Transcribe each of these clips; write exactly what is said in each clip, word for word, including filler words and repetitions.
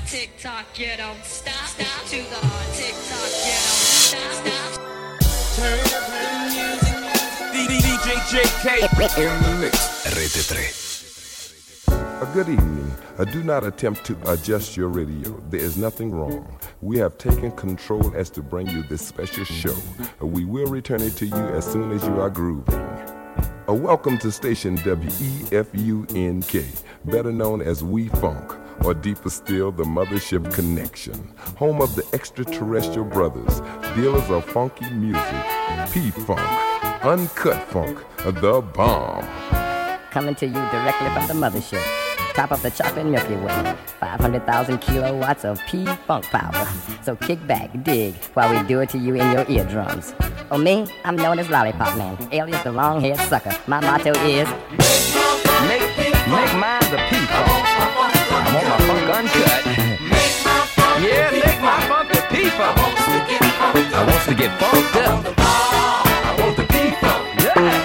tick tock, you don't stop, stop to the tick tock, you don't stop, stop. Turn up the music. D J J K in the mix. Rete tre. A good evening. Uh, do not attempt to adjust your radio. There is nothing wrong. We have taken control as to bring you this special show. Uh, we will return it to you as soon as you are grooving. Uh, welcome to station W E F U N K, better known as We Funk, or deeper still, the Mothership Connection, home of the extraterrestrial brothers, dealers of funky music, P-Funk, Uncut Funk, the bomb. Coming to you directly from the mothership, top of the chocolate Milky Way, five hundred thousand kilowatts of P-Funk power. So kick back, dig, while we do it to you in your eardrums. Oh me, I'm known as Lollipop Man, alias the long-haired sucker. My motto is, Make, make mine the P-Funk. I want my funk uncut. Yeah, make my funk the P-Funk. I want to get funked up. I want the P-Funk. Yeah.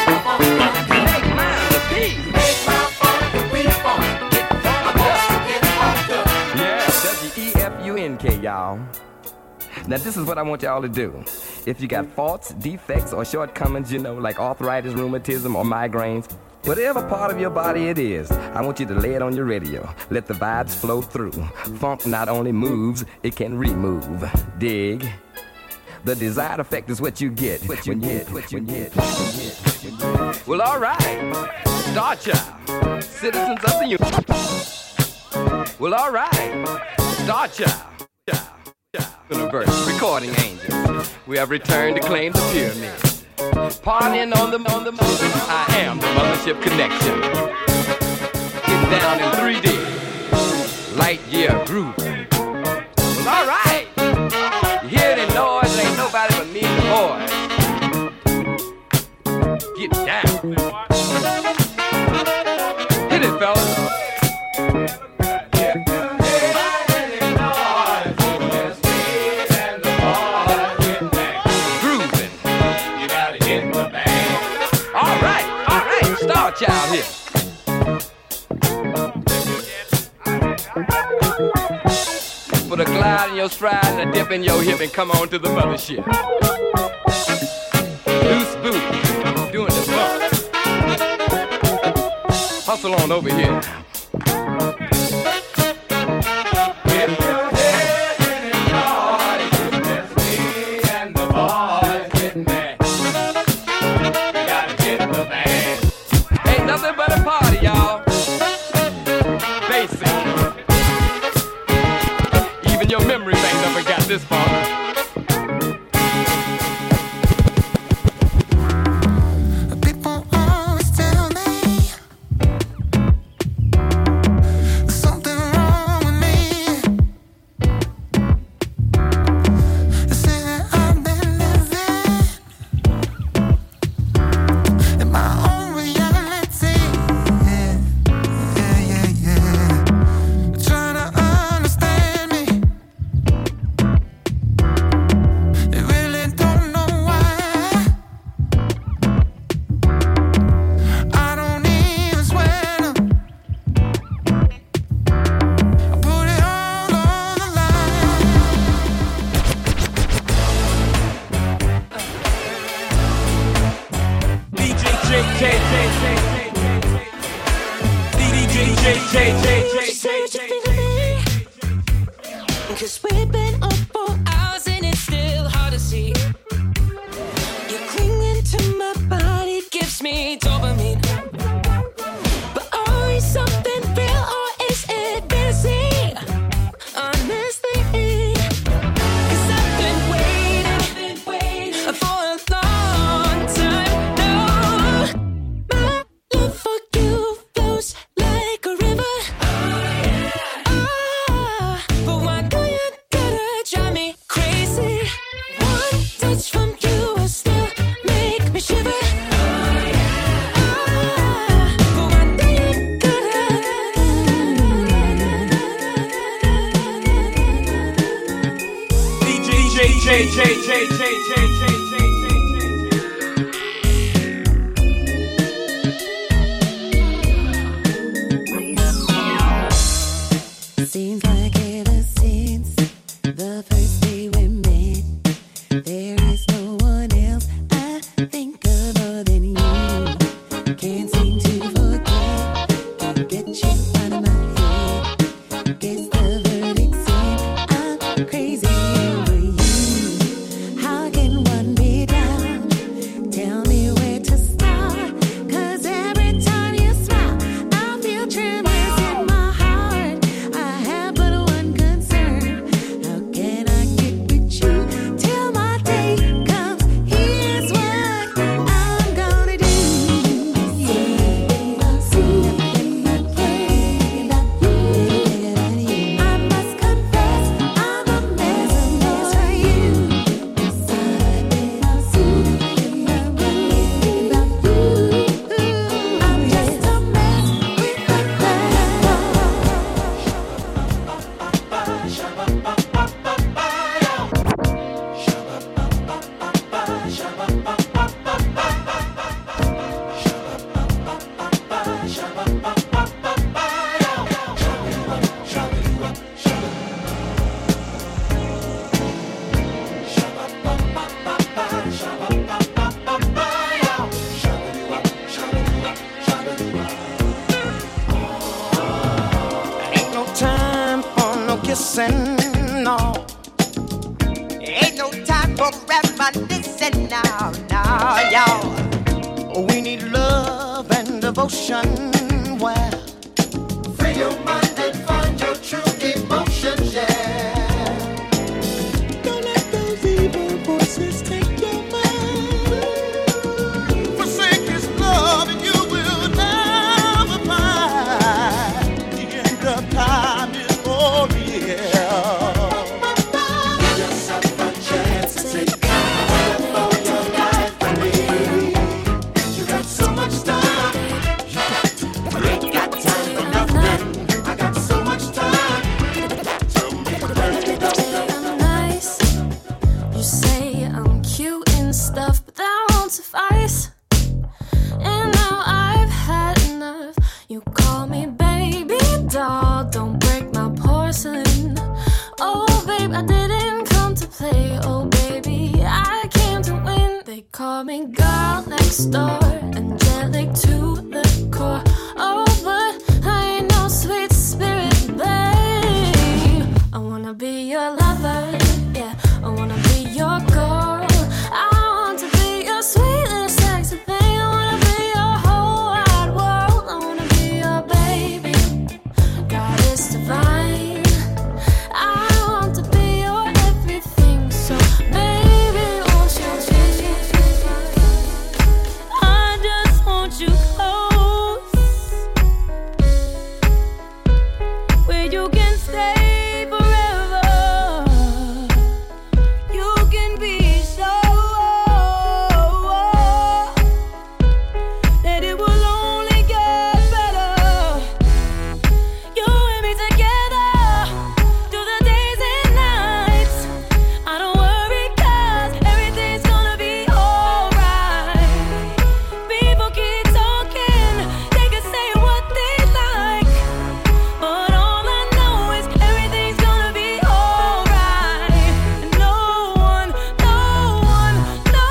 K, y'all. Now this is what I want y'all to do. If you got faults, defects, or shortcomings, you know, like arthritis, rheumatism, or migraines, whatever part of your body it is, I want you to lay it on your radio. Let the vibes flow through. Funk not only moves, it can remove. Dig. The desired effect is what you get. What you get, what you get, what you get, what you get. Well, all right. Star Child, citizens of the universe. Well, all right. Star Child. Universe, recording angels. We have returned to claim the pyramids. Partying on the on the I am the Mothership Connection. Get down in three D. Light year groove. Well, all right. You hear the noise? Ain't nobody but me and the boys. Get down. Hit it, fellas. Child here. Put a glide in your stride and a dip in your hip and come on to the mothership. Loose boot, doing the bump. Hustle on over here. This far. People always tell me something wrong with me. They say that I've been living in my own reality. Yeah, yeah, yeah, yeah. Trying to understand me. Cause we've been up for hours and it's still hard to see. You're clinging to my body, gives me dopamine. But are we something real or is it fantasy? Honestly, cause I've been waiting, I've been waiting for a long time. No, my love for you flows like a river. Oh, yeah. Ah, but why do you gotta drive me crazy? One touch from you will still make me shiver. Oh, yeah. Ah, but why do you gotta D J J J J J J J Seems like it since the first day we met. There is no one else I think of other than you. Can't seem to forget, can't get you out of my head. Guess the verdict's in, I'm crazy over you. How can one be down? Tell me where to start. 'Cause every time you smile, I feel tremors in my heart. I have but one concern. How can I get with you till my day comes? Here's what I'm gonna do. I must confess, I'm a mess, a mess for you. I'm just a mess with a Ain't no time for no kissing, no. Ain't no time for reminiscing now, now, y'all. We need love and devotion. Where free your mind and find your true emotions, yeah. Don't let those evil voices take your mind. Forsake His love and you will never find the end of time is for real. Give yourself a chance to take time for your life for me. You got so much time. You ain't got time for nothing. I got so much time. Tell me where to go. I'm nice. You say I'm cute and stuff, but that won't suffice. And now I've had enough. You call me baby doll, don't break my porcelain. Oh, babe, I didn't come to play. Oh, baby, I came to win. They call me girl next door, angelic to the core. Oh, but I ain't no sweet spirit, babe. I wanna be your lover, yeah. I wanna be your girl. I want to be your sweet little sexy thing. I wanna be your whole wide world. I wanna be your baby. God is divine. I want to be your everything. So, baby, won't you please? I just want you close, where you can stay forever. You can be sure that it will only get better. You and me together through the days and nights. I don't worry 'cause everything's gonna be alright. People keep talking, they can say what they like, but all I know is everything's gonna be alright. And no one, no one, no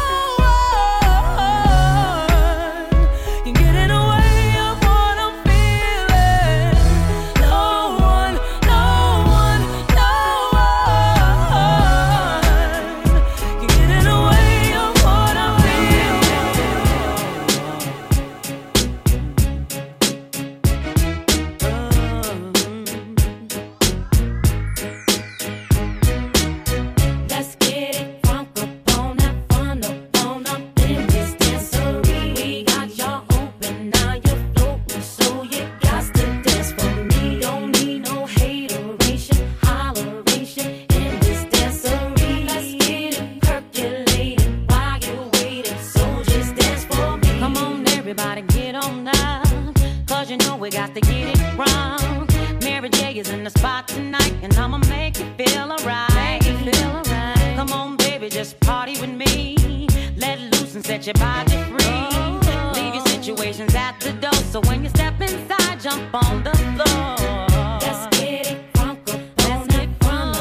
one can get in the way of what I'm feeling. No one, no one, no one can get in the way of what I'm Let's get it crunk up on that fun up on up in this dancery. We got y'all open, now you're floating, so you got to dance for me. Don't need no hateration, holleration in this dancery. Let's get it percolated while you're waiting, so just dance for me. Come on, everybody, get on now, 'cause you know we got to get it wrong. Mary J is in the spot tonight, and I'ma make you feel alright. Come on, baby, just party with me. Let loose and set your body free. Leave your situations at the door, so when you step inside, jump on the floor. Let's get it crunk up on that front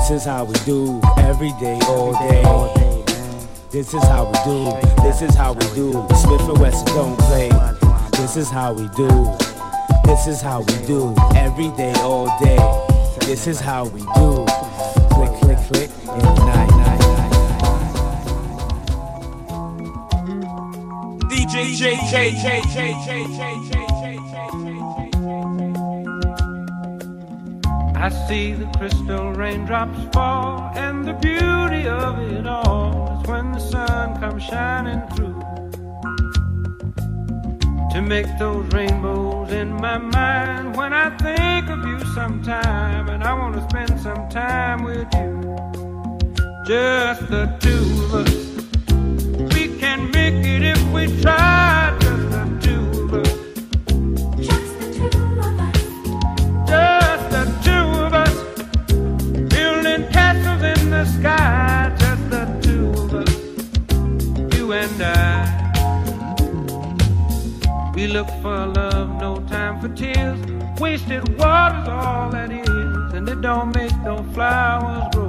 This is how we do every day, all day. This is how we do. This is how we do. Smith and Wesson don't play. This is how we do. This is how we do every day, all day. This is how we do. Click, click, click in the night, night, night. D J J J J J J J. I see the crystal raindrops fall, and the beauty of it all is when the sun comes shining through to make those rainbows in my mind. When I think of you sometime, and I want to spend some time with you, just the two of us. We can make it if we try, just the two of us. Just the two of us. Just the two of us. Building castles in the sky, just the two of us. You and I. We look for love, no time for tears. Wasted water's all that is, and it don't make no flowers grow.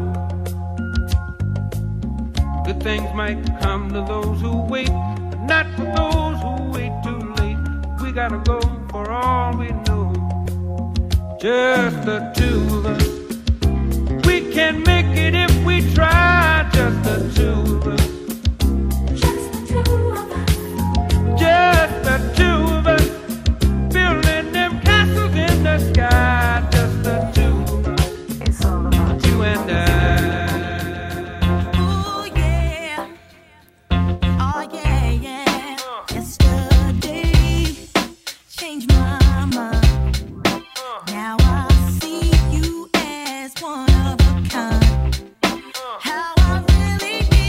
Good things might come to those who wait, but not for those who wait too late. We gotta go for all we know. Just the two of us. We can make it if we try. Just the two of us. Just the two of us. Just the two of us. Building them castles in the sky. Just the two of us. It's all about you and I. One of a kind. How I really need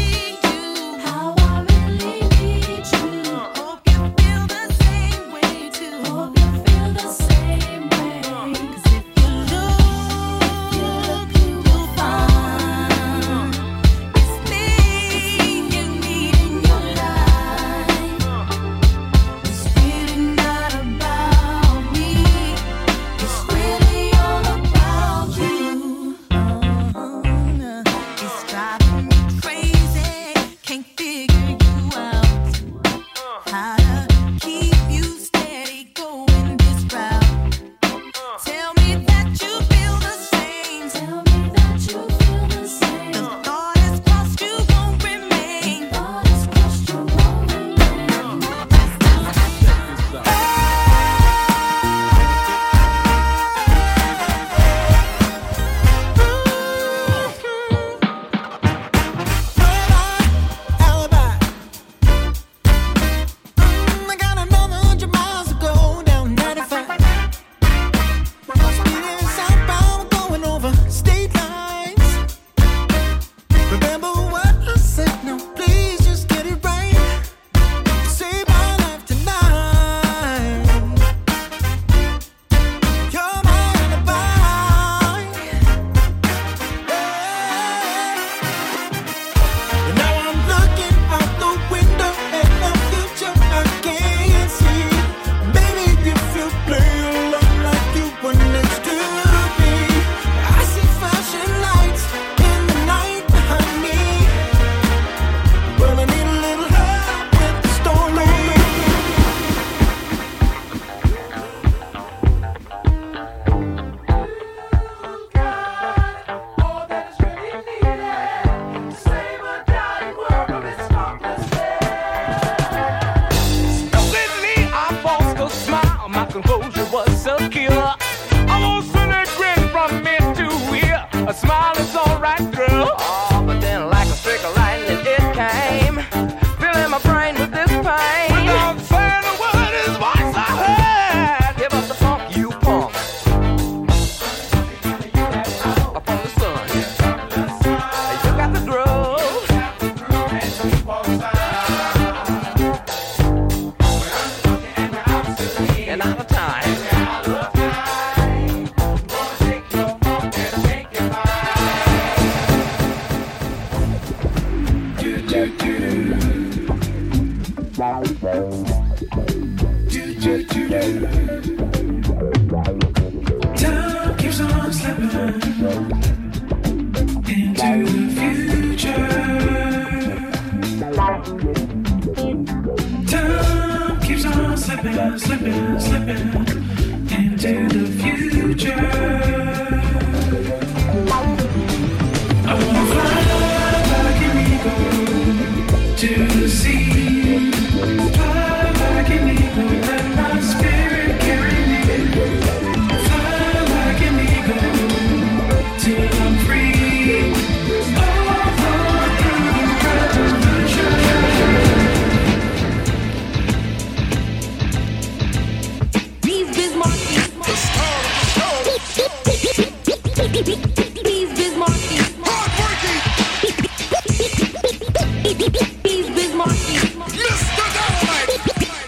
slipping, slipping, slipping into the future. I wanna fly like an eagle to the sea. Fly like an eagle, let my spirit carry me. Fly like an eagle till I'm free. All through the revolution. These Bismarckies. These Bismarckies. These Bismarckies. Mister Dynamite!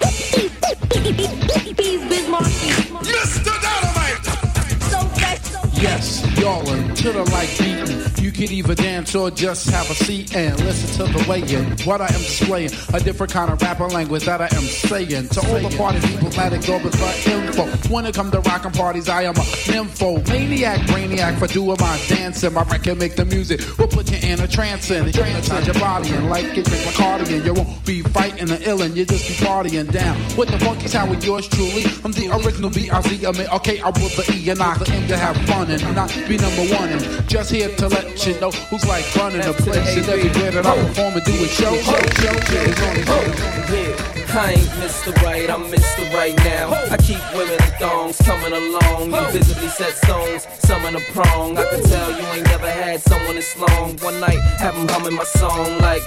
These Bismarckies. Mister Dynamite! So fresh, so fresh. Yes, y'all are to the like beating. You could either dance or just have a seat and listen to the way in what I am displaying. A different kind of rapper language that I am saying. To all the party people, let it go but for info. When it come to rockin' parties, I am a nympho. Maniac, brainiac for doing my dancing. My record make the music, will put you in a trance and hypnotize your body and like it, drink Bacardi and you won't be fighting the illin', you just be partying down. With the funky sound with yours truly, I'm the original B I Z. I mean, okay, I will the E and I aim to have fun and not be number one. And just here to let you know who's like running the place and everywhere that I perform and do a show, show, show, show. It's only Yeah, I ain't Mister Right, I'm Mister Right now. I keep women in thongs coming along. You visibly set stones, some in a prong. I can tell you ain't never had someone this long. One night, have them humming my song like,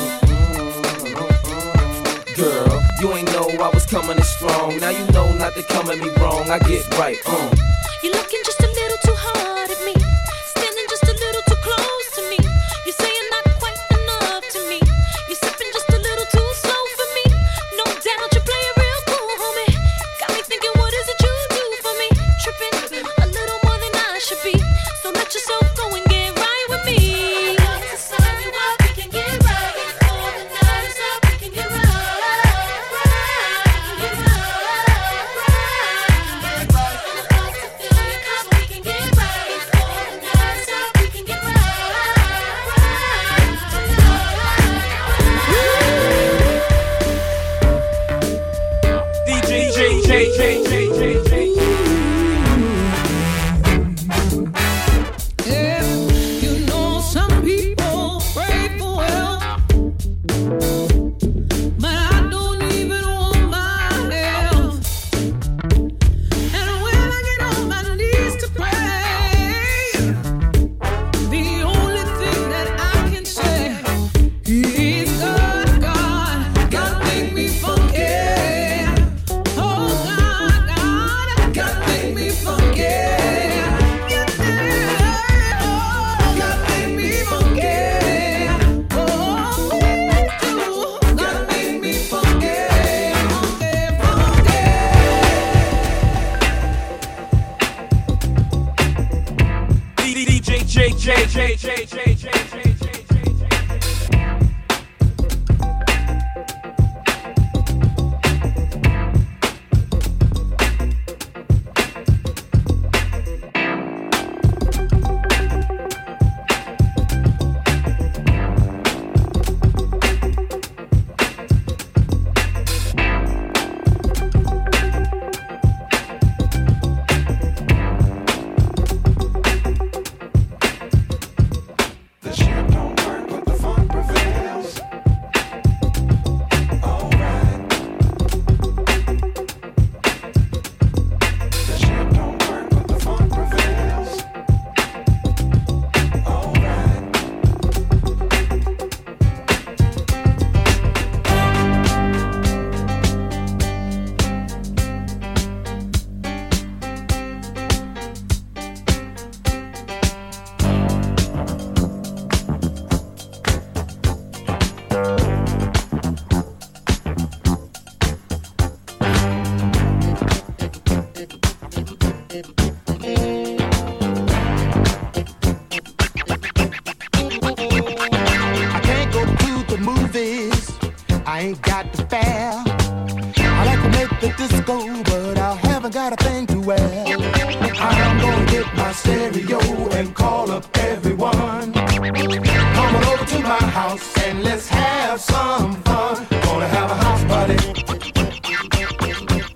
girl, you ain't know I was coming in strong. Now you know not to come at me wrong. I get right, um. You're looking just a little too hard at me. Standing just a little too close to me. You're saying not quite enough to me. You're sipping just a little too slow for me. No doubt you play it real cool, homie. Got me thinking, what is it you do for me? Tripping a little more than I should be. So let yourself go and get right with me. I got to sign you up, we can get right. Before the night is up, we can get right. Right, get right, right. And I'm about to fill your cup, we can get right. Before the night is up, we can get right. D J J J J J J J. Yeah, you know some people pray for wealth, but I don't even want my health. And when I get on my knees to pray, the only thing that I can say is God, God, God make me funky. Oh God, God, God make me funky. Yeah, oh, God make me funky. Oh, God make me funky, funky, funky. D J J J J J J J J. The shit don't work, but the funk prevails. Alright. The shit don't work, but the funk prevails. Alright. I can't go to the movies. I ain't got the fare. I like to make the disco, but I haven't got a thing to wear. I'm gonna get my stereo and call up everyone. Come on over to my house and let's have some fun. Gonna have a house party.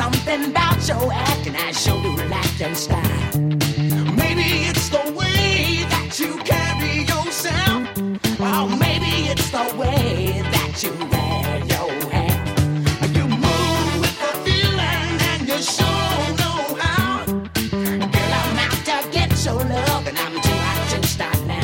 something about your act, and I sure do like your style. Maybe it's the way that you carry yourself, or maybe it's the way that you wear your hair. You move with the feeling, and you sure know how. Girl, I'm out to get your love, and I'm too hot to stop now.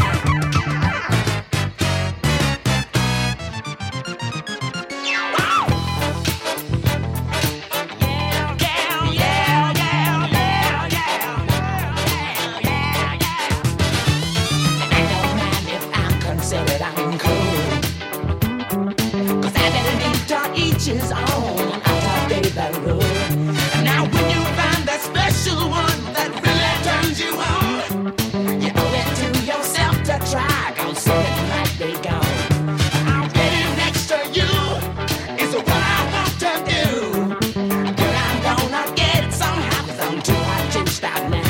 His own out of baby room. Now when you find that special one that really turns you on, you owe it to yourself to try, 'cause something might be gone. I'm getting next to you is what I want to do. Girl, I'm gonna get it somehow, 'cause I'm too hot to stop now.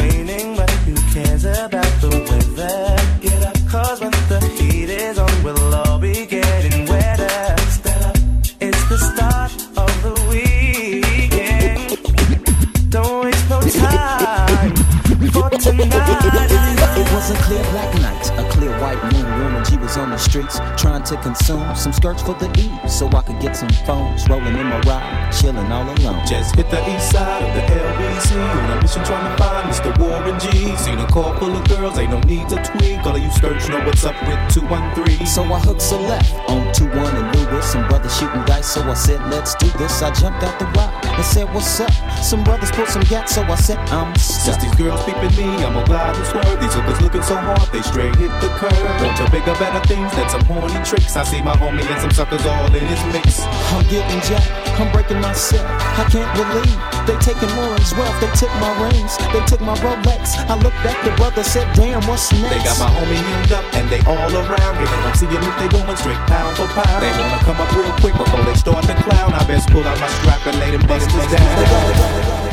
cares about the weather? Get up, cause when the heat is on, we'll was a clear black night, a clear white moon. Woman, she was on the streets trying to consume some skirts for the eve, so I could get some phones. Rolling in my ride, chilling all alone. Just hit the east side of the L B C on a mission trying to find Mister Warren G. Seen a car full of girls, ain't no need to tweak. All of you skirts know what's up with two one three. So I hooked a left on two one and Lewis. Some brothers shooting dice, so I said, let's do this. I jumped out the rock and said, what's up? Some brothers pulled some gas, so I said, I'm stuck. Just these girls peeping me, I'm a glide and swerve. These hookers looking so hard, they straight hit the curve. Want your bigger, better things than some horny tricks. I see my homie and some suckers all in his mix. I'm getting jacked, I'm breaking myself. I can't believe they taking Lauren's wealth. They took my rings, they took my Rolex. I looked at the brother, said, damn, what's next? They got my homie hemmed up and they all around. Giving them see if they going straight pound for pound. They wanna come up real quick before they start to clown. I best pull out my strap and lay them busters down.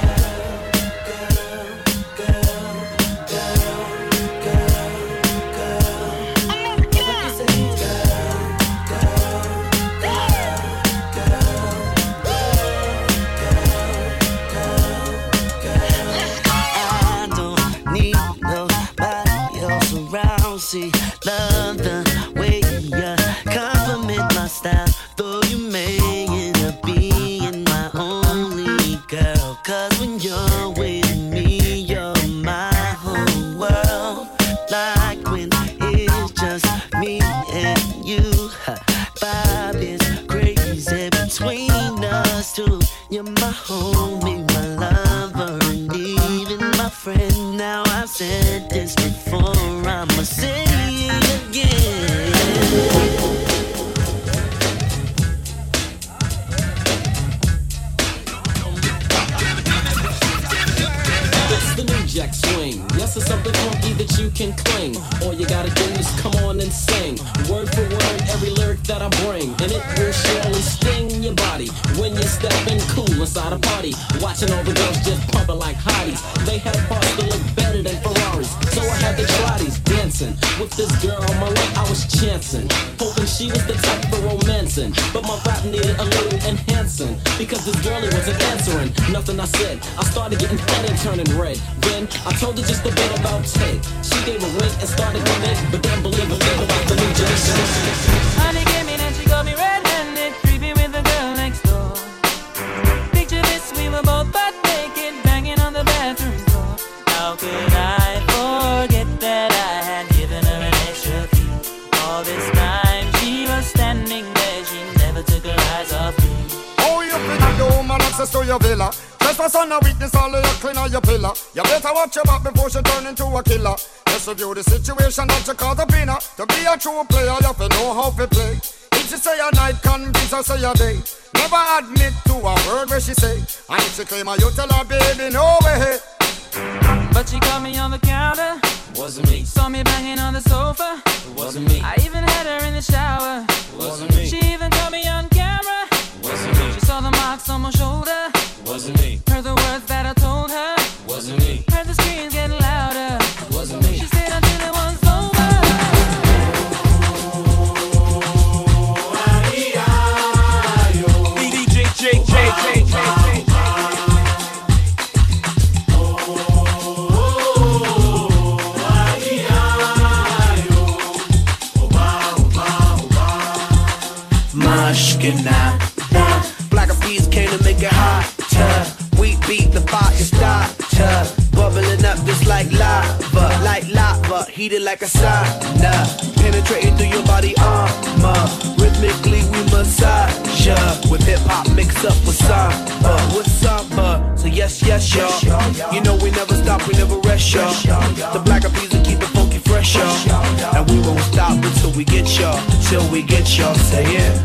See, love the way you compliment my style, though you may end up being my only girl. Cause when you're with me, you're my whole world. Like when it's just me and you, vibe is crazy between us two. You're my homie, my lover, and even my friend. Now I've said this before, I'ma say it again. It's the new jack swing. Yes, it's something funky that you can cling. All you gotta do is come on and sing. Word for word, every lyric that I bring. And it will surely sting your body when you're stepping cool inside a party. Watching all the girls just pumping like hotties. They have parts that look better than Ferraris. So I had to try these dancing. With this girl on my lap, I was chancing. Hoping she was the type for romancing. But my rap needed a little enhancing. Because this girlie wasn't answering nothing I said. I started getting fat and turning red. Then I told her just a bit about Ted. She gave a wink and started to make, but then believe a bit about the new generation. Honey came in and she got me red-handed, creepy with the girl next door. Picture this, we were both butt naked, banging on the bathroom door. How could I forget that I had given her an extra key? All this time she was standing there, she never took her eyes off me. Oh, you think you woman access to your villa? Trespass on a witness, all of your clean on your pillar. You better watch your back before she turn into a killer. Just review the situation that you call the winner. To be a true player, you have to know how to play. If she say a night, convince her say a day. Never admit to a word where she say. And if she claim her, you tell her, baby, no way. But she caught me on the counter. Wasn't me. Saw me banging on the sofa. Wasn't me. I even had her in the shower. Wasn't me. She even caught me on camera. Wasn't me. She saw the marks on my shoulder. Wasn't me. Heard the words that I told her. Wasn't me. Heard the screams getting louder. Wasn't me. She stayed until it was over. D J J J J J. Mashkina. Black of peas came to make it hotter. We beat the fire starter. Bubbling up just like lava. Like lava, heated like a sauna. Penetrating through your body armor. Rhythmically we massage ya. With hip hop mixed up with samba. With samba. So yes, yes, y'all. You know we never stop, we never rest, y'all. The black of peas will keep it funky fresh, y'all. And we won't stop until we get y'all. Till we get y'all, say it.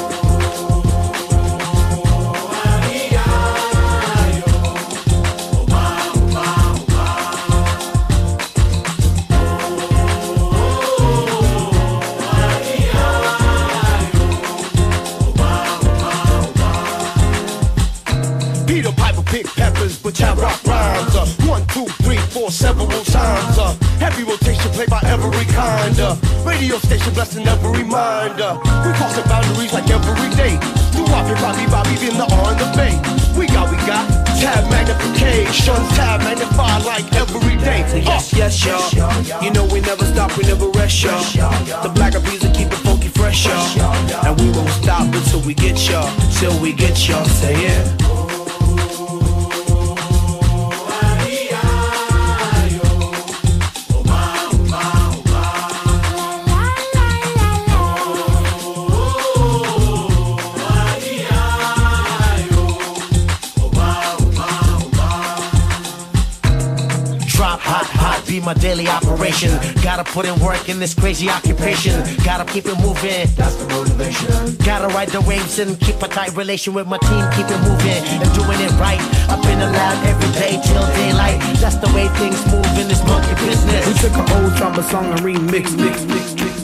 Peter Piper pick peppers, but I rock rhymes. Uh, one, two, three, four, several times. Uh, heavy rotation played by every kind. Uh, radio station blessing every mind. Uh, we crossing boundaries like every day. New Bobby, Bobby, Bobby in the on the bay. We got, we got tab magnification, tab magnified like every day. Say yes, yes, y'all. You know we never stop, we never rest, y'all. The Black Eyed Peas will keep it funky fresh, y'all. And we won't stop until we get y'all, till we get y'all. Say yeah. Be my daily operation. Gotta put in work in this crazy occupation. Gotta keep it moving. That's the motivation. Gotta ride the waves and keep a tight relation with my team. Keep it moving and doing it right. Up in the lab every day till daylight. That's the way things move in this monkey business. We took an old summer song and remix, mix, mix, mix.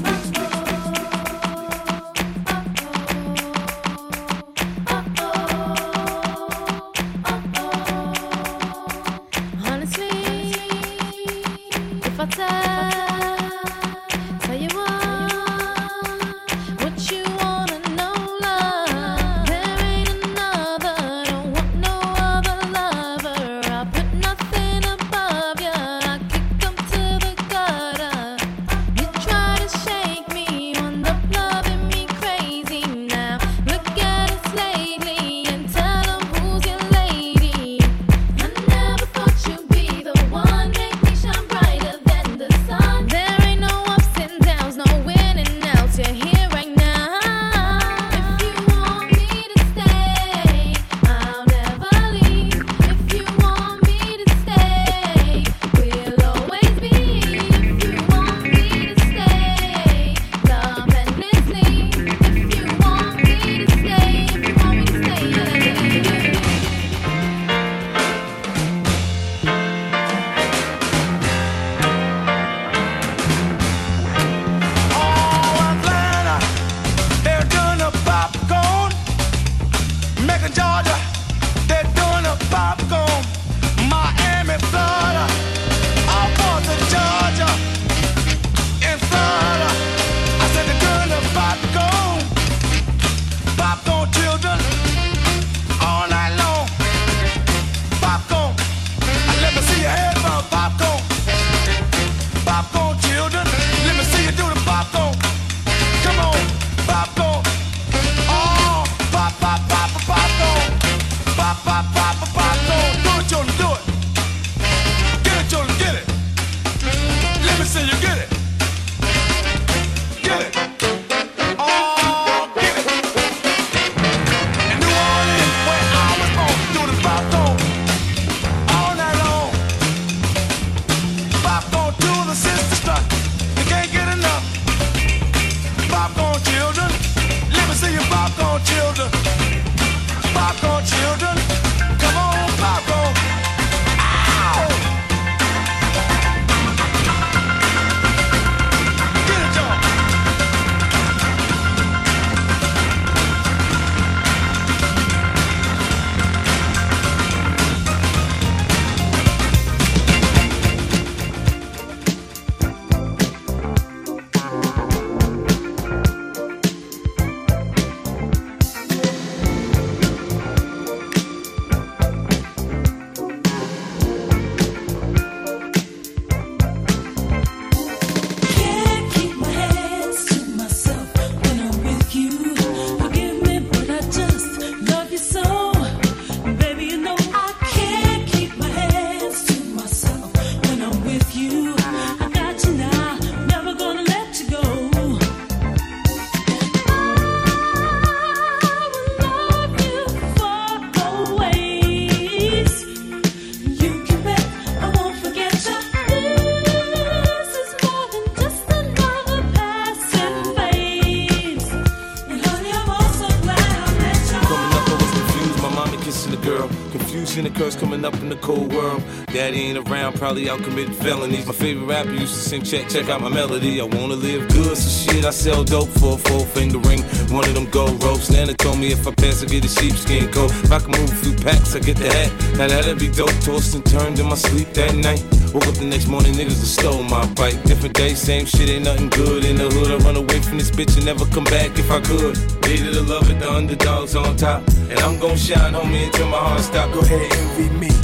Seen the curse coming up in the cold world. Daddy ain't around, probably out committing felonies. My favorite rapper used to sing, check, check out my melody. I wanna live good, so shit, I sell dope for a four finger ring. One of them gold ropes. Nana told me if I pass, I get a sheepskin coat. If I can move a few packs, I get the hat. Now that'd be dope. Tossed and turned in my sleep that night. Woke up the next morning, niggas have stole my bike. Different day, same shit, ain't nothing good. In the hood, I run away from this bitch and never come back if I could. Hated to love it, the underdogs on top. And I'm gon' shine, homie, until my heart stop. Go ahead, envy me.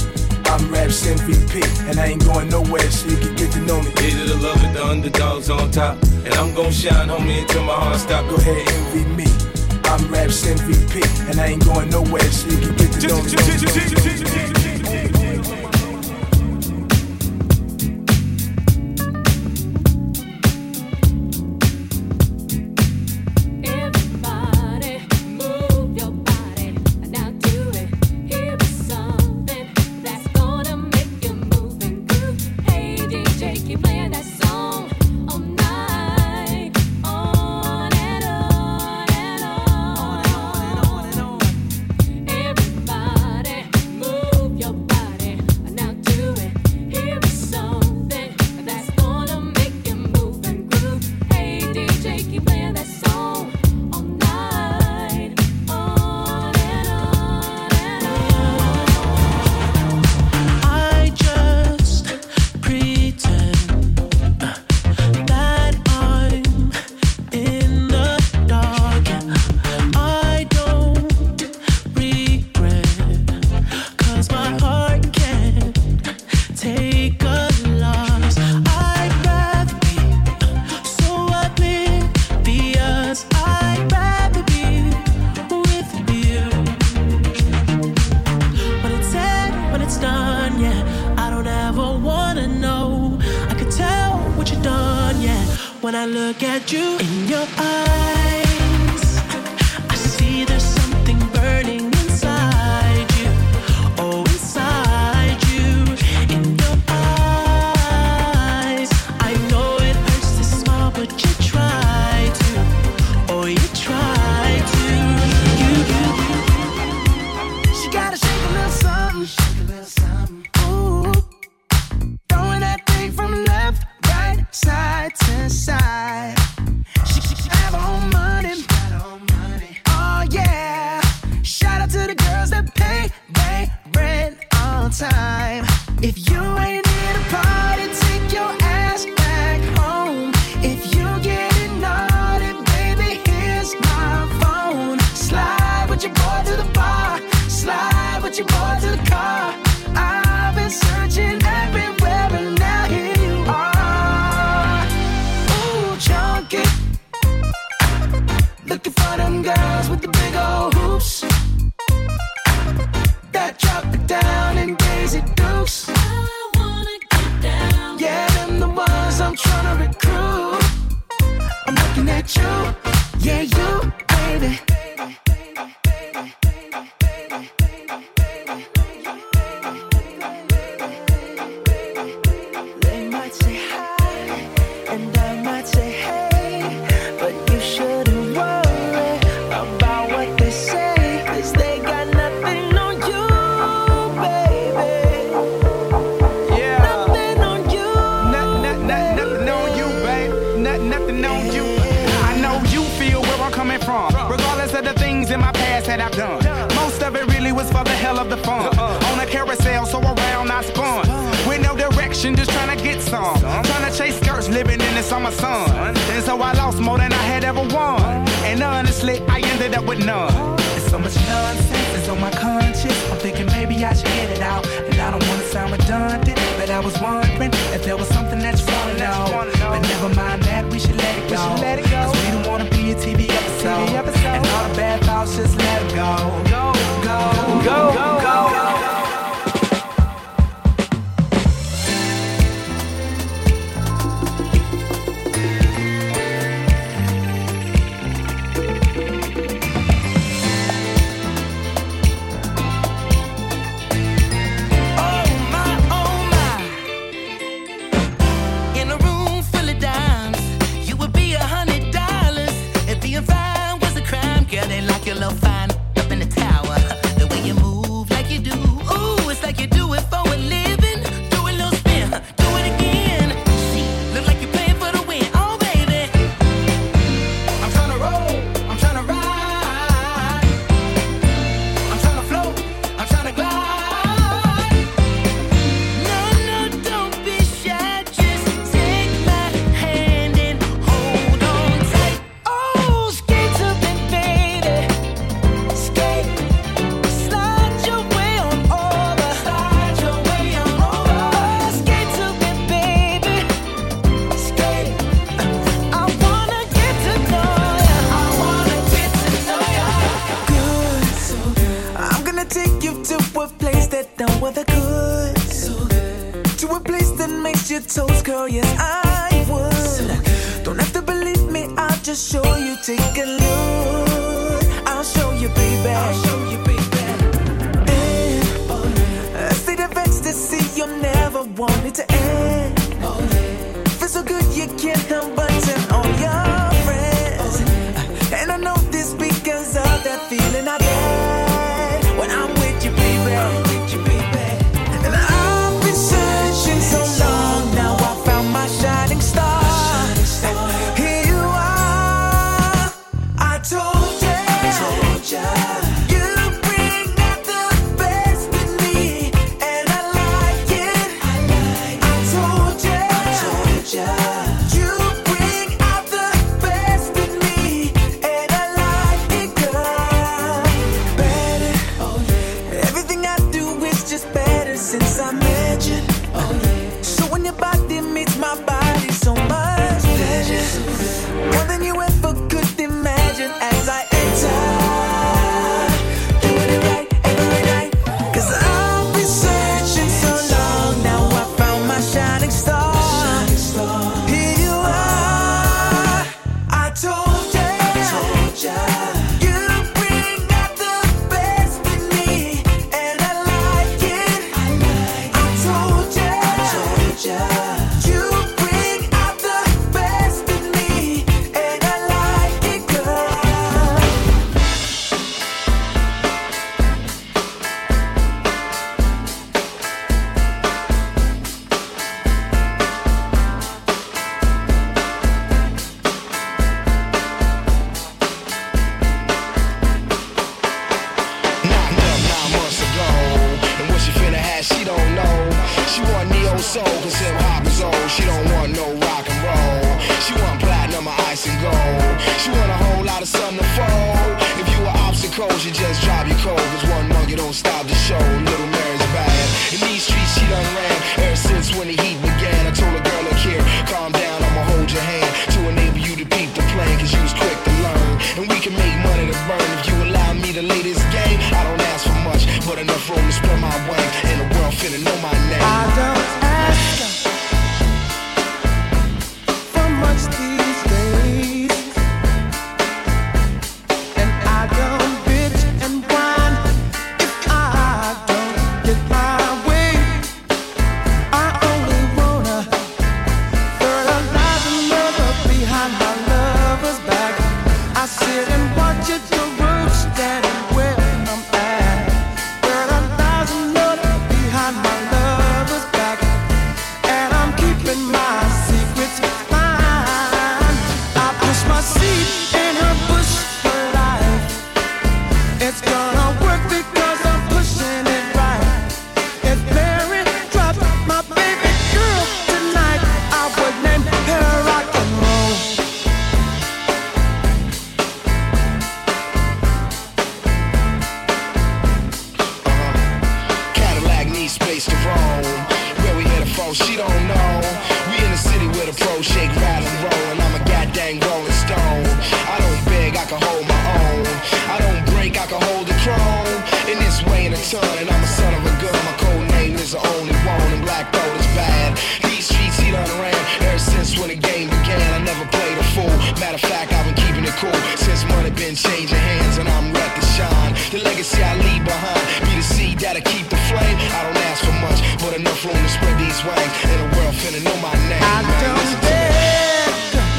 I'm Raps M V P, and I ain't going nowhere, so you can get to know me. Hated to love it, the underdogs on top. And I'm gon' shine, homie, until my heart stop. Go ahead, envy me. I'm Raps M V P, and I ain't going nowhere, so you can get to know me. When I look at you in your eyes, I see there's something burning inside you. Oh, inside you, in your eyes. I know it hurts to smile, but you try to. Oh, you try to. You, you, you. She gotta shake a little something. Shake a little something. Ooh, throwing that thing from left, right, side to side. She, she, she have her own money. Oh yeah. Shout out to the girls that pay they rent on time. If you ain't in a party, take your ass back home. If you getting naughty, baby, here's my phone. Slide with your boy to the bar. Slide with your boy to the car. I've been searching everywhere and now here you are. Ooh, junkie. Looking for them girls with the big old hoops that drop it down in Daisy Dukes. I wanna get down. Yeah, them the ones I'm trying to recruit. I'm looking at you, yeah, you, baby. They might say hi, and I might say hey, but you shouldn't worry about what they say, 'cause they got nothing on you, baby. Yeah. Nothing on you. Nothing, nothing, nothing on you, babe. Nothing, nothing on you. I know you feel where I'm coming from, regardless of the things in my past that I've done. Most of it really was for the hell of the fun. On a carousel, so around I spun. With no direction, just trying to get some. Trying to chase skirts, living in the summer sun. And so I lost more than I had ever won. And honestly, I ended up with none. There's so much nonsense that's on my conscience. I'm thinking maybe I should get it out. And I don't want to sound redundant, but I was wondering if there was something that you want to know. But never mind that, we should let it go. Cause we don't want to be a T V episode. And all the bad thoughts, just let it go. Go, go, go, go, go. In a room full of dimes, you would be a hundred dollars. If being fine was a crime, girl, they lock your little fine up in the tower. The way you move touch your toes, girl, yes I would. Don't have to believe me, I'll just show you. Take a look, I'll show you, baby. I'll show you, baby. And a state of ecstasy you'll never want it to end. Feel so good you can't help but tell all your friends. And I know this because of that feeling I get when I'm with you, baby. I'm with you, baby. And I've been searching so long, now I found my shining star. Here you are. I told you, I told you, you bring out the best in me, and I like it. I like it. I told you, I told you, you bring out the best in me, and I like it, girl. Better, oh yeah. Everything I do is just better since I met you. Oh yeah. So when your body meets my body, so much pleasure, more than you ever could imagine as I enter. Doing it right every night, 'cause I've been searching so long, now I found my shining star. Here you are. I told you, I told you, you bring out the best in me, and I like it. I like it. I told you, I told you, you bring out the best in me, and I like it, girl. Knocked up nine months ago, and what she finna have, she don't know. She want neo soul, cause hip hop is old. She don't want no rock and roll. She want platinum or ice and gold. She want a whole lot of something to fold. If you were obstacles, you just drop your cold, cause one monkey don't stop the show. Little Mary's bad. In these streets, she done ran ever since when the heat began. I told her, girl, look here, calm down, I'ma hold your hand to enable you to peep the plan, cause you was quick to learn. And we can make money to burn if you allow me to lay this game. I don't ask for much, but enough room to spread my wing, and the world finna know my name. I don't ask for much these days, and I don't bitch and whine if I don't get my way. I only wanna fertilize another behind my lover's back. I sit and watch it the road standing where I'm at. Fertilize another behind my lover's back, and I'm keeping my secrets fine. I push my seed in her bush for life. It's gonna work because I'm pushing it right. If Mary dropped my baby girl tonight, I would name her rock and roll. Cadillac needs space to roam. Where we headed for, she don't know. We in the city with a pro shake, rattle and roll, and I'm a goddamn rolling stone. I don't beg, I can hold my own. I don't break, I can hold the chrome. In this way in a ton, and I'm a son of a gun. My code name is the only one, and black gold is bad. These streets he done ran ever since when the game began. I never played a fool. Matter of fact, I've been keeping it cool since money been changing hands, and I'm ready to shine. The legacy I leave behind be the seed that'll keep the flame. I don't ask for much, but enough room to spread these wings, and the world finna know my name. I don't beg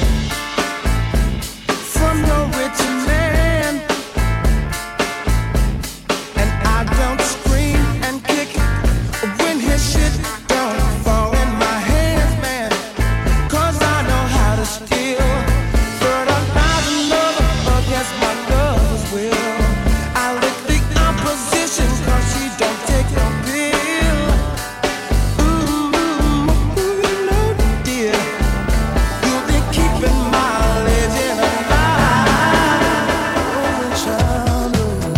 from no rich man, and I don't scream and kick when his shit don't fall in my hands, man. 'Cause I know how to steal, fertilize another against my lover's will. I lick the opposition 'cause she don't take no pill. Ooh, ooh, you know, dear, you've been keeping my legend alive. Oh, child,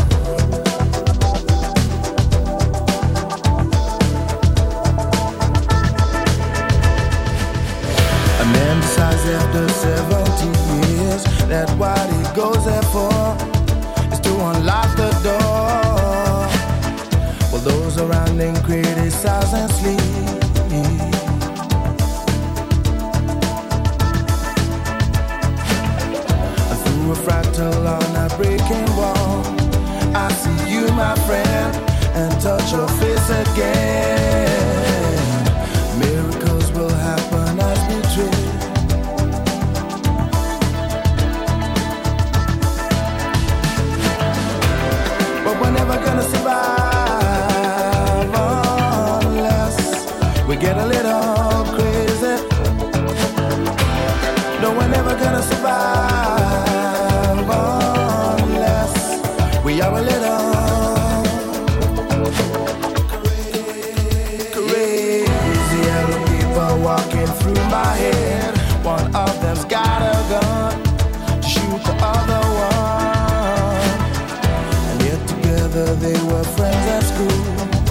A man decides after seventy years that what he goes there for is to unlock the door. Well, those around him criticize and sleep. touch your face again. Miracles will happen as we dream. But we're never gonna survive unless we get a little crazy. No, we're never gonna survive unless we are a little crazy. Yellow people walking through my head. One of them's got a gun to shoot the other one. And yet together they were friends at school.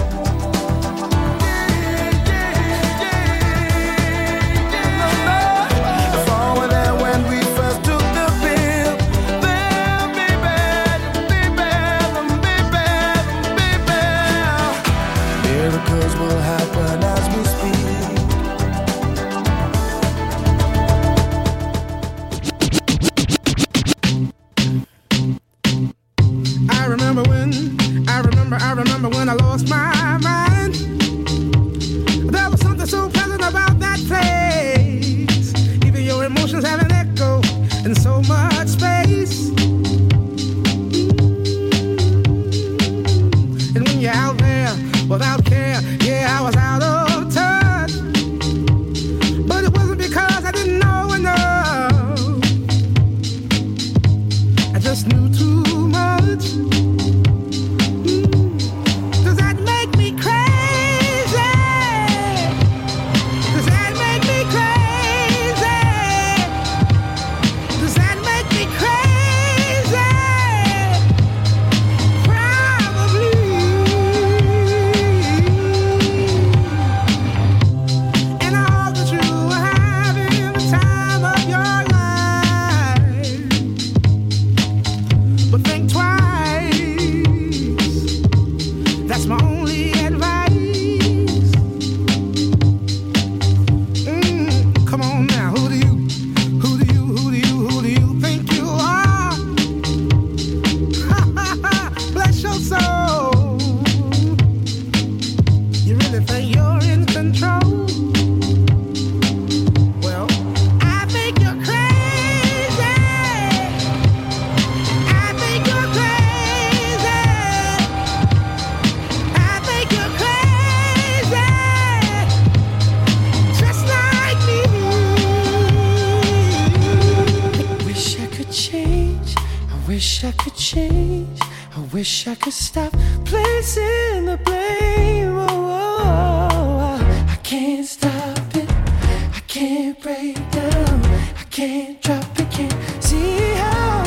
Wish I could stop placing the blame. Oh, oh, oh, I can't stop it. I can't break down. I can't drop it. Can't see how.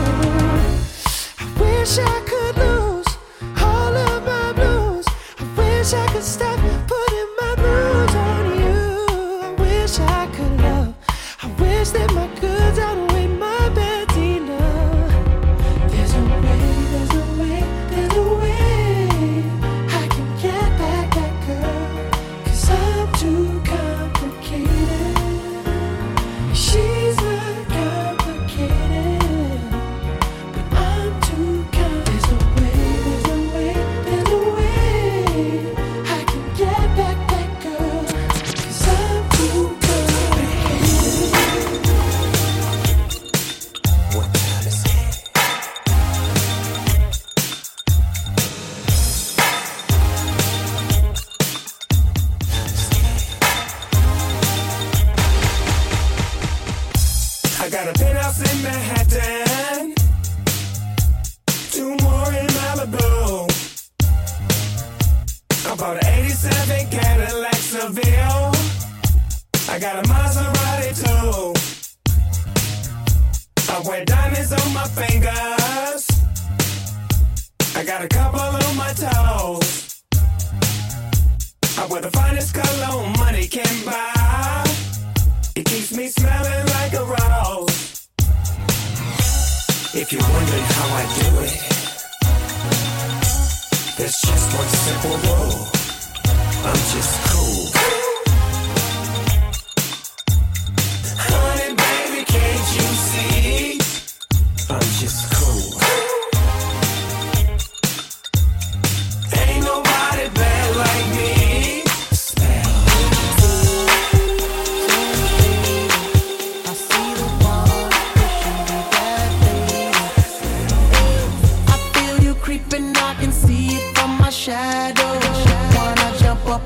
I wish I could lose all of my blues. I wish I could stop putting my blues on you. I wish I could love. I wish that my goods outweigh my bad enough. There's a way. There's a way, there's a way I can get back that girl. Cause I'm too complicated. She's not complicated, but I'm too complicated. There's a way, there's a way, there's a way I can get back that girl. Cause I'm too complicated. What time is it? I got a penthouse in Manhattan, two more in Malibu. I bought an eighty-seven Cadillac Seville. I got a Maserati too. I wear diamonds on my fingers. I got a couple on my toes. I wear the finest cologne money can buy. It keeps me smelling like a rose. If you're wondering how I do it, there's just one simple rule. I'm just cool. Honey, baby, can't you see? I'm just cool. Ain't nobody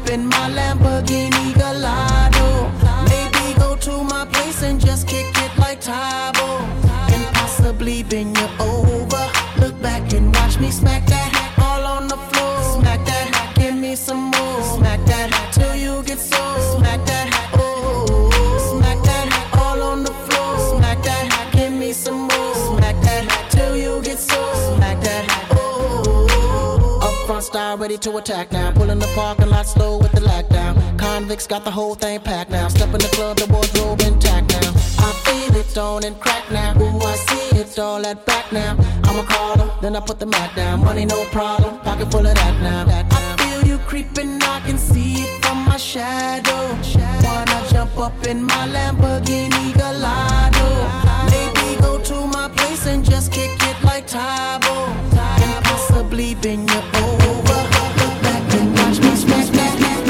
up in my Lamborghini Gallardo. Maybe go to my place and just kick it like Tybo. And possibly bend you over. Look back and watch me smack that all on the floor. Smack that, give me some more. Smack that till you get sore. Smack that, oh. Smack that all on the floor. Smack that, give me some more. Smack that till you get sore. Smack that, oh. Up front style ready to attack now. Pulling the parking lot slow with the lockdown. Convicts got the whole thing packed now. Step in the club, the wardrobe intact now. I feel it on and crack now. Ooh, I see it all at back now. I'm a caller, then I put the mat down. Money no problem, pocket full of that now. That now. I feel you creeping, I can see it from my shadow. Wanna jump up in my Lamborghini Gallardo. Maybe go to my place and just kick it like Tybo. And possibly bend you over. Look back and watch me smack that.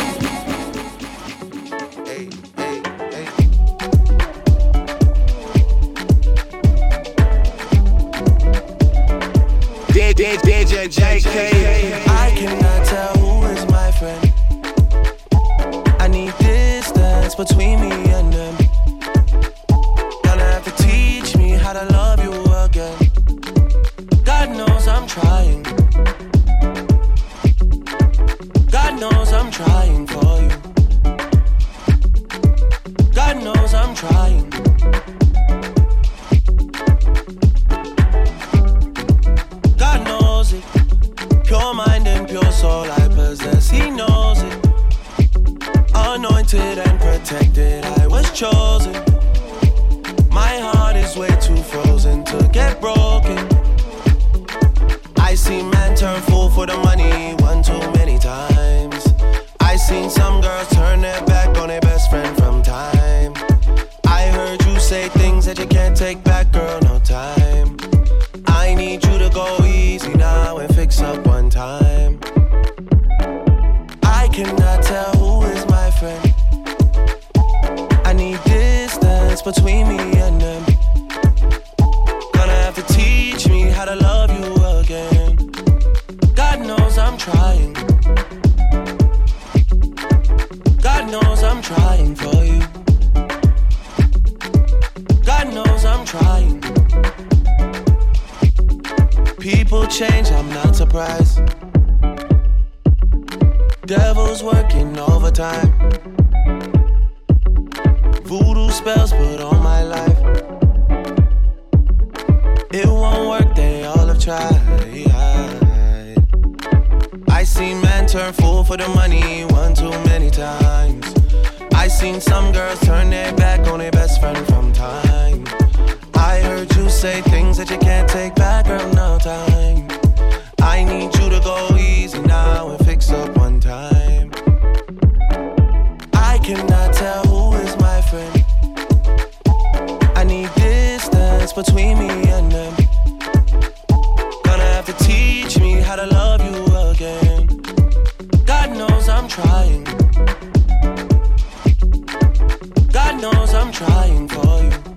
D J J K. I cannot tell who is my friend. I need distance between me and them. Gonna have to teach me how to love you again. God knows I'm trying. God knows I'm trying for you. God knows I'm trying. God knows it. Pure mind and pure soul I possess. He knows it. Anointed and protected, I was chosen. My heart is way too frozen to get broken. I seen man turn fool for the money one too many times. I seen some girls turn their back on their best friend from time. I heard you say things that you can't take back, girl, no time. I need you to go easy now and fix up one time. I cannot tell who is my friend. I need distance between me and them. Gonna have to teach me how to love you again. God knows I'm trying. God knows I'm trying for you. God knows I'm trying. People change, I'm not surprised. Devil's working overtime. Voodoo spells put on my life. It won't work, they all have tried. I seen man turn fool for the money one too many times. I seen some girls turn their back on their best friend from time. I heard you say things that you can't take back, girl, no time. I need you to go easy now and fix up one time. I cannot tell who is my friend. I need distance between me and them. Gonna have to teach me how to love you again. God knows I'm trying. God knows I'm trying for you.